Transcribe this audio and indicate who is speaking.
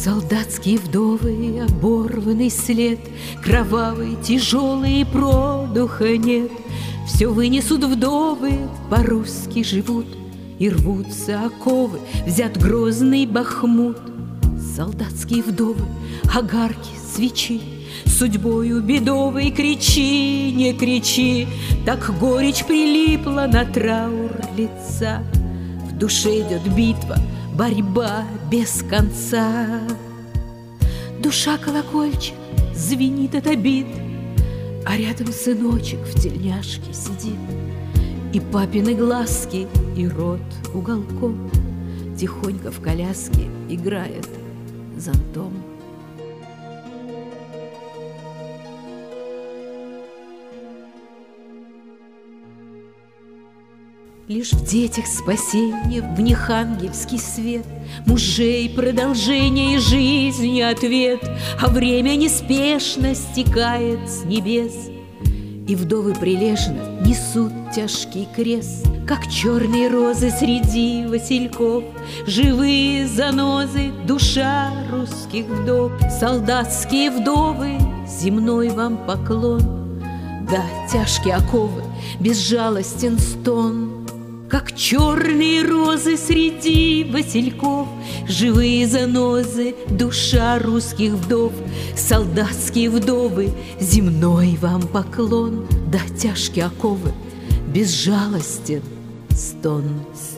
Speaker 1: Солдатские вдовы, оборванный след, кровавый, тяжелый, продуха нет. Все вынесут вдовы, по-русски живут, и рвутся оковы, взят грозный Бахмут. Солдатские вдовы, огарки, свечи, судьбою бедовой кричи, не кричи, так горечь прилипла на траур лица. В душе идет битва, борьба без конца. Душа колокольчик звенит от обид, а рядом сыночек в тельняшке сидит. И папины глазки, и рот уголком тихонько в коляске играет зонтом. Лишь в детях спасение, в них ангельский свет, мужей продолжение и жизни ответ, а время неспешно стекает с небес, и вдовы прилежно несут тяжкий крест, как черные розы среди васильков, живые занозы, душа русских вдов. Солдатские вдовы, земной вам поклон, да, тяжкие оковы, безжалостен стон. Как черные розы среди васильков, живые занозы, душа русских вдов. Солдатские вдовы, земной вам поклон, да, тяжкие оковы, безжалостен стон.